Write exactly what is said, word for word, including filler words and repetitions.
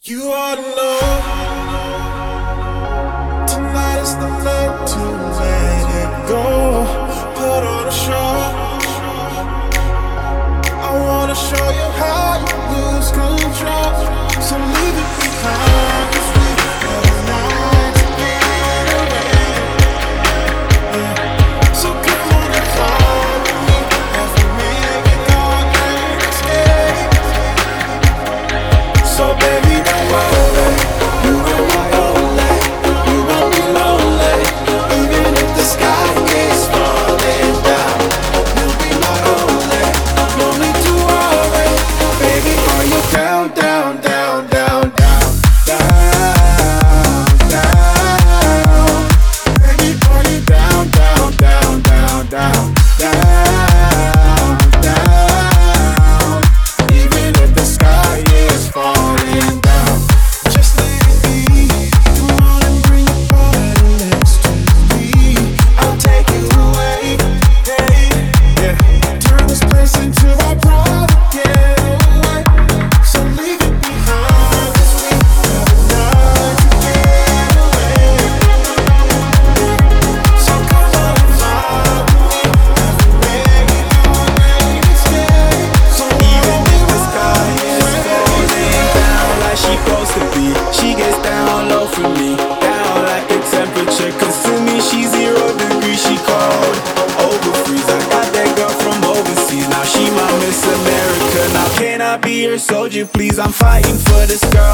You ought to know tonight is the night to let it go. Put on a show. I wanna show you how you lose control. So leave it behind, 'cause we got a night to get away. Yeah. So come on and follow me as we make it our great escape. So baby, don't worry, you are my only, you won't be lonely. Even if the sky is falling down, you'll be my only. No need to worry, baby, are you down, down, down, down, down, down, down? Baby, are you down, down, down, down, down, down, down? Even if the sky is falling down, just let it be. Come on and bring your body next to me. I'll take you away, hey, yeah. Turn this place into our private getaway. So leave it behind, 'cause we have a night to get away. So come on and follow me as we make it our great escape. So Even if the sky is falling down like she supposed to be, she gets down low for me, down like the temperature. Cause to me she's zero degrees, she cold, over freeze. I got that girl from overseas, now she my Miss America. Now can I be her soldier, please? I'm fighting for this girl.